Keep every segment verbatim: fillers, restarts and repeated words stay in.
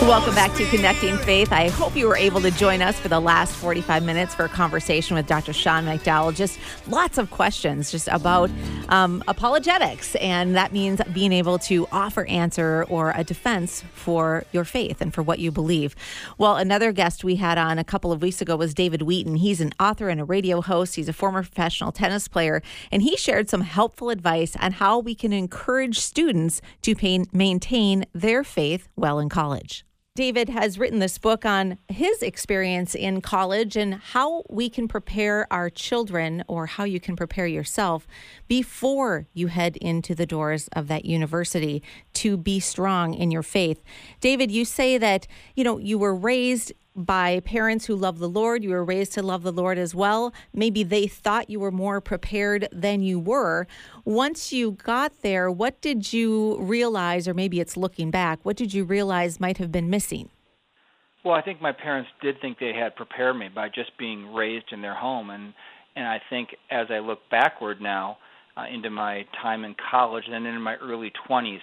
Welcome back to Connecting Faith. I hope you were able to join us for the last forty-five minutes for a conversation with Doctor Sean McDowell. Just lots of questions just about um, apologetics, and that means being able to offer answer or a defense for your faith and for what you believe. Well, another guest we had on a couple of weeks ago was David Wheaton. He's an author and a radio host. He's a former professional tennis player, and he shared some helpful advice on how we can encourage students to pay, maintain their faith while in college. David has written this book on his experience in college and how we can prepare our children, or how you can prepare yourself before you head into the doors of that university to be strong in your faith. David, you say that, you know, you were raised by parents who love the Lord. You were raised to love the Lord as well. Maybe they thought you were more prepared than you were. Once you got there, what did you realize, or maybe it's looking back, what did you realize might have been missing? Well, I think my parents did think they had prepared me by just being raised in their home. And, and I think as I look backward now uh, into my time in college and then in my early twenties,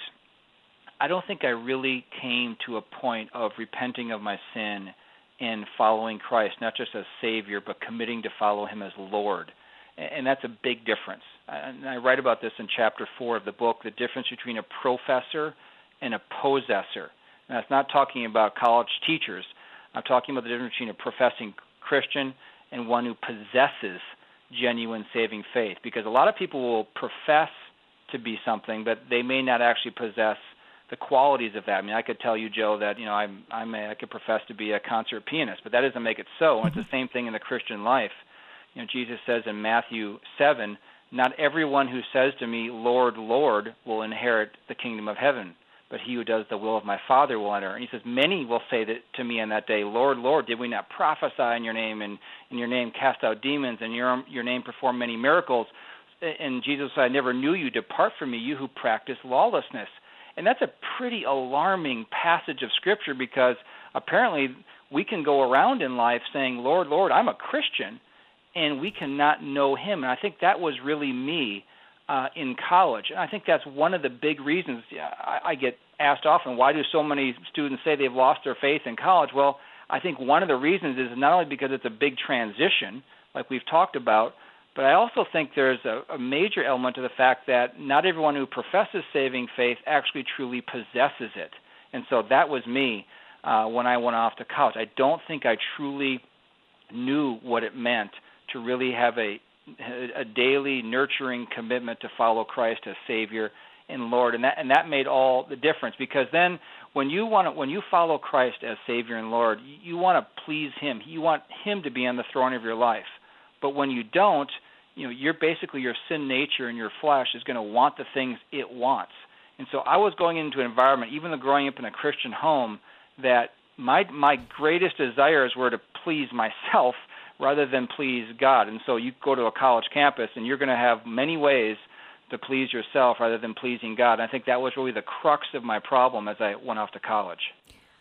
I don't think I really came to a point of repenting of my sin in following Christ, not just as Savior, but committing to follow Him as Lord. And that's a big difference. And I write about this in chapter four of the book, the difference between a professor and a possessor. And that's not talking about college teachers. I'm talking about the difference between a professing Christian and one who possesses genuine saving faith. Because a lot of people will profess to be something, but they may not actually possess the qualities of that. I mean, I could tell you, Joe, that, you know, I'm, I'm a, I could profess to be a concert pianist, but that doesn't make it so. And it's the same thing in the Christian life. You know, Jesus says in Matthew seven, not everyone who says to me, Lord, Lord, will inherit the kingdom of heaven, but he who does the will of my Father will enter. And he says, many will say that to me on that day, Lord, Lord, did we not prophesy in your name, and in your name cast out demons, and your, your name perform many miracles? And Jesus said, I never knew you. Depart from me, you who practice lawlessness. And that's a pretty alarming passage of Scripture, because apparently we can go around in life saying, Lord, Lord, I'm a Christian, and we cannot know Him. And I think that was really me uh, in college. And I think that's one of the big reasons I, I get asked often, why do so many students say they've lost their faith in college? Well, I think one of the reasons is not only because it's a big transition, like we've talked about, but I also think there's a, a major element to the fact that not everyone who professes saving faith actually truly possesses it. And so that was me uh, when I went off to college. I don't think I truly knew what it meant to really have a, a daily nurturing commitment to follow Christ as Savior and Lord. And that, and that made all the difference, because then when you want to, when you follow Christ as Savior and Lord, you want to please Him. You want Him to be on the throne of your life. But when you don't, you know, you're basically, your sin nature and your flesh is going to want the things it wants. And so I was going into an environment, even though growing up in a Christian home, that my my greatest desires were to please myself rather than please God. And so you go to a college campus and you're going to have many ways to please yourself rather than pleasing God. And I think that was really the crux of my problem as I went off to college.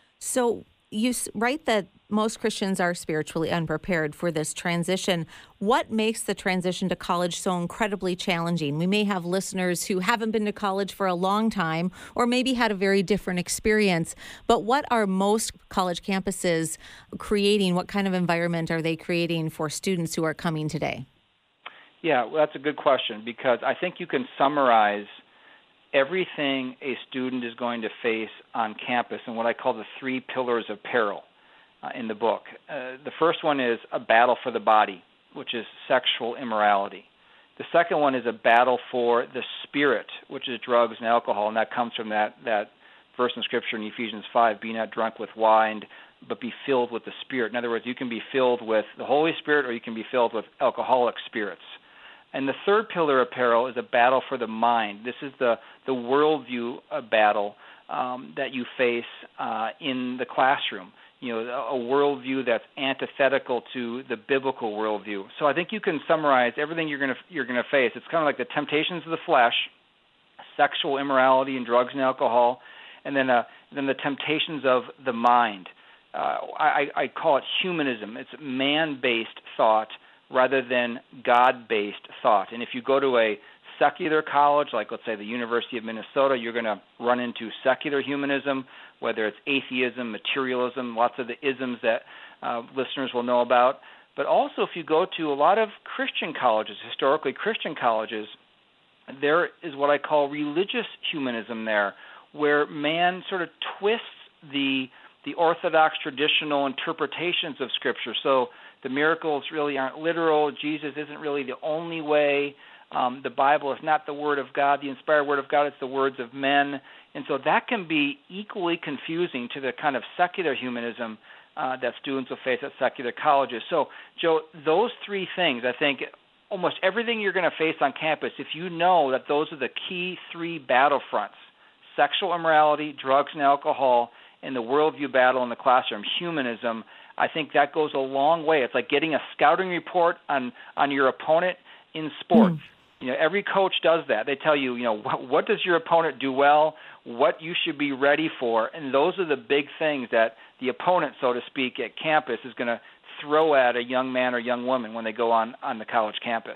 So you write that most Christians are spiritually unprepared for this transition. What makes the transition to college so incredibly challenging? We may have listeners who haven't been to college for a long time, or maybe had a very different experience. But what are most college campuses creating? What kind of environment are they creating for students who are coming today? Yeah, well, that's a good question, because I think you can summarize everything a student is going to face on campus in what I call the three pillars of peril uh, in the book. Uh, the first one is a battle for the body, which is sexual immorality. The second one is a battle for the spirit, which is drugs and alcohol, and that comes from that, that verse in Scripture in Ephesians five, be not drunk with wine, but be filled with the Spirit. In other words, you can be filled with the Holy Spirit, or you can be filled with alcoholic spirits. And the third pillar of peril is a battle for the mind. This is the, the worldview uh, battle um, that you face uh, in the classroom. You know, a worldview that's antithetical to the biblical worldview. So I think you can summarize everything you're going to you're going to face. It's kind of like the temptations of the flesh, sexual immorality and drugs and alcohol, and then uh, then the temptations of the mind. Uh, I, I call it humanism. It's man-based thought rather than God-based thought. And if you go to a secular college, like let's say the University of Minnesota, you're going to run into secular humanism, whether it's atheism, materialism, lots of the isms that uh, listeners will know about. But also if you go to a lot of Christian colleges, historically Christian colleges, there is what I call religious humanism there, where man sort of twists the the orthodox traditional interpretations of Scripture. So the miracles really aren't literal. Jesus isn't really the only way. Um, the Bible is not the Word of God. The inspired Word of God is the words of men. And so that can be equally confusing to the kind of secular humanism uh, that students will face at secular colleges. So, Joe, those three things, I think, almost everything you're going to face on campus, if you know that those are the key three battlefronts, sexual immorality, drugs and alcohol, and the worldview battle in the classroom, humanism, I think that goes a long way. It's like getting a scouting report on, on your opponent in sports. Mm. You know, every coach does that. They tell you, you know, what, what does your opponent do well, what you should be ready for, and those are the big things that the opponent, so to speak, at campus is going to throw at a young man or young woman when they go on, on the college campus.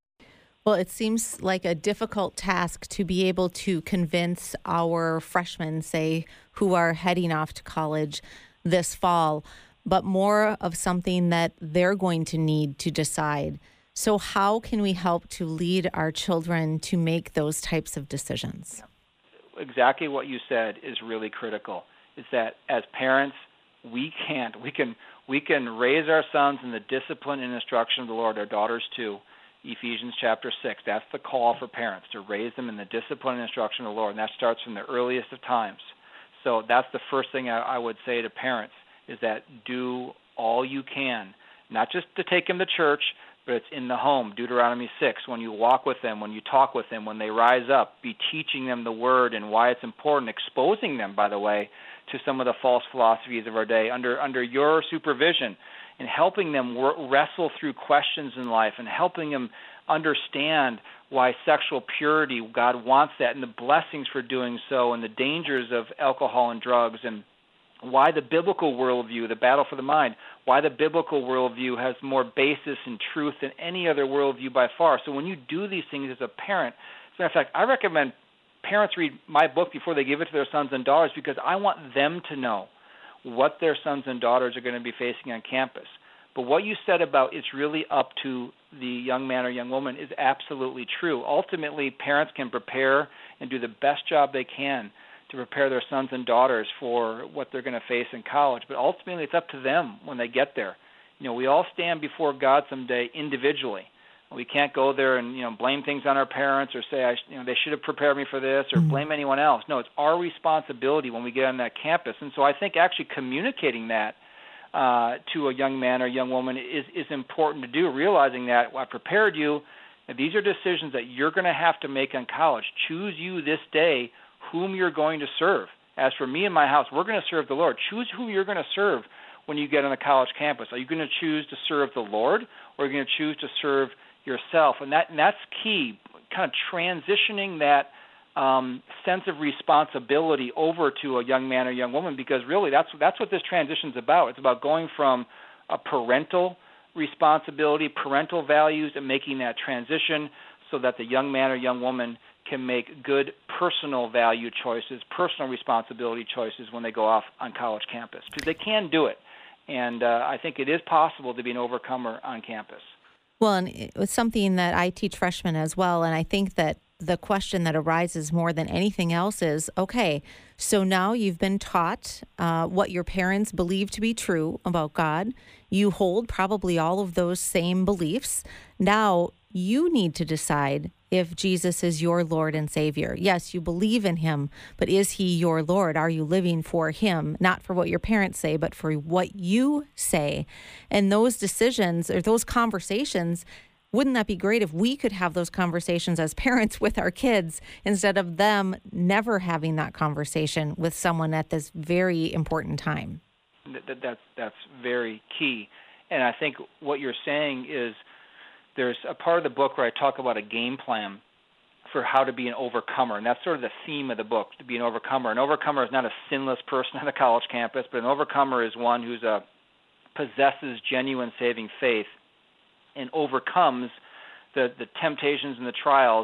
Well, it seems like a difficult task to be able to convince our freshmen, say, who are heading off to college this fall, but more of something that they're going to need to decide. So how can we help to lead our children to make those types of decisions? Exactly what you said is really critical, is that as parents, we can't, we can, we can raise our sons in the discipline and instruction of the Lord, our daughters too. Ephesians chapter six, that's the call for parents, to raise them in the discipline and instruction of the Lord, and that starts from the earliest of times. So that's the first thing I, I would say to parents, is that do all you can, not just to take them to church, but it's in the home. Deuteronomy six, when you walk with them, when you talk with them, when they rise up, be teaching them the Word and why it's important, exposing them, by the way, to some of the false philosophies of our day under under your supervision, and helping them wor- wrestle through questions in life and helping them understand why sexual purity, God wants that, and the blessings for doing so, and the dangers of alcohol and drugs, and why the biblical worldview, the battle for the mind, why the biblical worldview has more basis in truth than any other worldview by far. So when you do these things as a parent, as a matter of fact, I recommend parents read my book before they give it to their sons and daughters, because I want them to know what their sons and daughters are going to be facing on campus. But what you said about it's really up to the young man or young woman is absolutely true. Ultimately, parents can prepare and do the best job they can to prepare their sons and daughters for what they're going to face in college. But ultimately, it's up to them when they get there. You know, we all stand before God someday individually. We can't go there and, you know, blame things on our parents or say, I, you know, they should have prepared me for this, or mm-hmm. blame anyone else. No, it's our responsibility when we get on that campus. And so I think actually communicating that uh, to a young man or young woman is, is important to do, realizing that well, I prepared you. And these are decisions that you're going to have to make in college. Choose you this day whom you're going to serve. As for me and my house, we're going to serve the Lord. Choose who you're going to serve when you get on the college campus. Are you going to choose to serve the Lord, or are you going to choose to serve yourself? And that and that's key, kind of transitioning that um, sense of responsibility over to a young man or young woman, because really that's that's what this transition is about. It's about going from a parental responsibility, parental values, and making that transition so that the young man or young woman can make good personal value choices, personal responsibility choices when they go off on college campus, because they can do it. And uh, I think it is possible to be an overcomer on campus. Well, and it was something that I teach freshmen as well, and I think that the question that arises more than anything else is, okay, so now you've been taught uh, what your parents believe to be true about God. You hold probably all of those same beliefs. Now you need to decide if Jesus is your Lord and Savior. Yes, you believe in him, but is he your Lord? Are you living for him, not for what your parents say, but for what you say? And those decisions or those conversations, wouldn't that be great if we could have those conversations as parents with our kids instead of them never having that conversation with someone at this very important time? That, that's, that's very key. And I think what you're saying is there's a part of the book where I talk about a game plan for how to be an overcomer, and that's sort of the theme of the book, to be an overcomer. An overcomer is not a sinless person on the college campus, but an overcomer is one who's a, possesses genuine saving faith and overcomes the, the temptations and the trials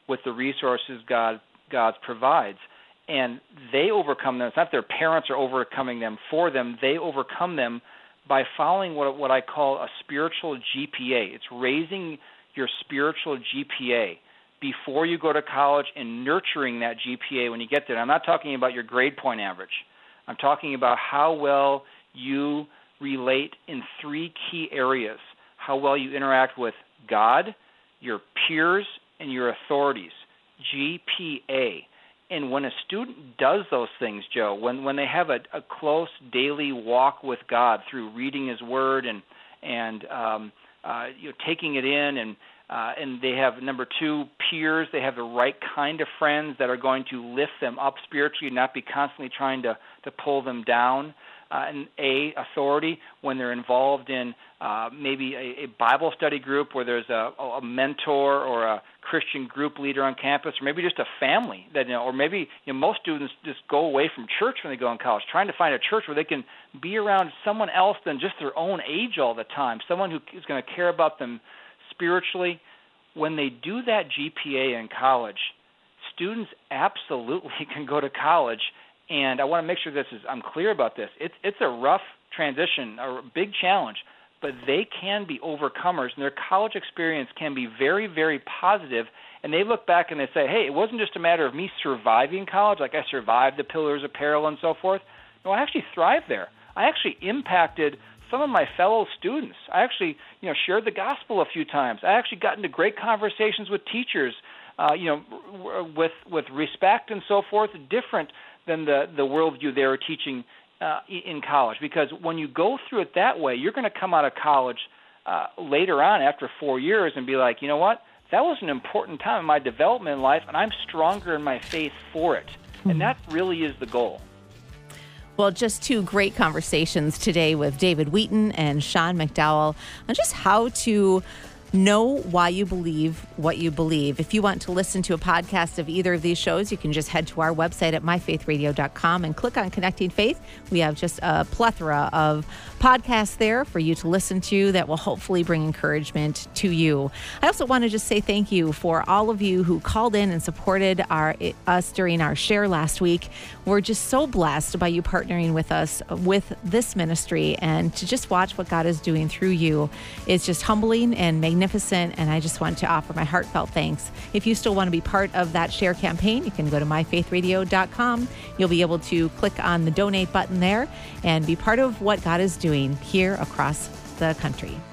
with the resources God God provides. And they overcome them. It's not their parents are overcoming them for them. They overcome them by following what what I call a spiritual G P A. It's raising your spiritual G P A before you go to college and nurturing that G P A when you get there. I'm not talking about your grade point average. I'm talking about how well you relate in three key areas: how well you interact with God, your peers, and your authorities. G P A. And when a student does those things, Joe, when, when they have a, a close daily walk with God through reading His Word and and um, uh, you know, taking it in, and uh, and they have, number two, peers, they have the right kind of friends that are going to lift them up spiritually, not be constantly trying to, to pull them down. Uh, and A, authority, when they're involved in uh, maybe a, a Bible study group where there's a, a mentor or a Christian group leader on campus, or maybe just a family that, you know, or maybe, you know, most students just go away from church when they go in college, trying to find a church where they can be around someone else than just their own age all the time, someone who is going to care about them spiritually. When they do that G P A in college, students absolutely can go to college. And I want to make sure this is I'm clear about this. It's it's a rough transition, a big challenge, but they can be overcomers, and their college experience can be very, very positive. And they look back and they say, hey, it wasn't just a matter of me surviving college, like I survived the pillars of peril and so forth. No, I actually thrived there. I actually impacted some of my fellow students. I actually, you know, shared the gospel a few times. I actually got into great conversations with teachers, uh, you know, with with respect and so forth, different than the, the worldview they were teaching uh, in college. Because when you go through it that way, you're going to come out of college uh, later on after four years and be like, you know what, that was an important time in my development in life, and I'm stronger in my faith for it. Mm-hmm. And that really is the goal. Well, just two great conversations today with David Wheaton and Sean McDowell on just how to know why you believe what you believe. If you want to listen to a podcast of either of these shows, you can just head to our website at my faith radio dot com and click on Connecting Faith. We have just a plethora of podcasts there for you to listen to that will hopefully bring encouragement to you. I also want to just say thank you for all of you who called in and supported our us during our share last week. We're just so blessed by you partnering with us with this ministry, and to just watch what God is doing through you is just humbling and magnificent. Magnificent, and I just want to offer my heartfelt thanks. If you still want to be part of that share campaign, you can go to my faith radio dot com. You'll be able to click on the donate button there and be part of what God is doing here across the country.